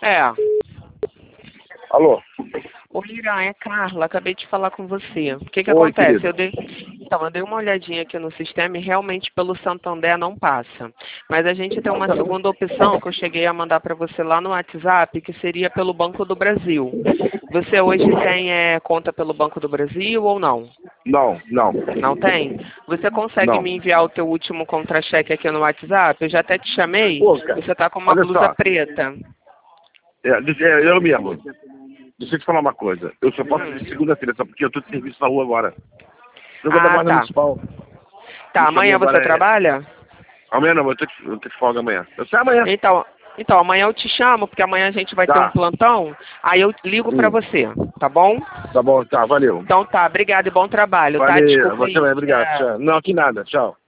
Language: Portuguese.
É. Alô? Ô, Irã, é Carla, acabei de falar com você. O que Oi, acontece? querida. Eu dei uma olhadinha aqui no sistema e realmente pelo Santander não passa. Mas a gente tem uma segunda opção que eu cheguei a mandar para você lá no WhatsApp, que seria pelo Banco do Brasil. Você hoje tem conta pelo Banco do Brasil ou não? Não, não, Não tem? Você consegue não. me enviar o teu último contra-cheque aqui no WhatsApp? Eu já até te chamei. Pô, cara, Você tá com uma olha blusa só. preta. Eu mesmo. Deixa eu te falar uma coisa. Eu só posso ir segunda-feira, só porque eu tô de serviço na rua agora. Eu vou da Ah, guarda tá. municipal. Tá, Isso pra mim amanhã você agora é... trabalha? Amanhã não, eu tô de folga amanhã. Eu sei amanhã. Então, amanhã eu te chamo, porque amanhã a gente vai ter um Tá. plantão, aí eu ligo pra Hum. você, tá bom? Tá bom, tá, valeu. Então tá, obrigado e bom trabalho, tá? Valeu, Desculpa você aí. vai, obrigado, tchau. Não, que nada, tchau.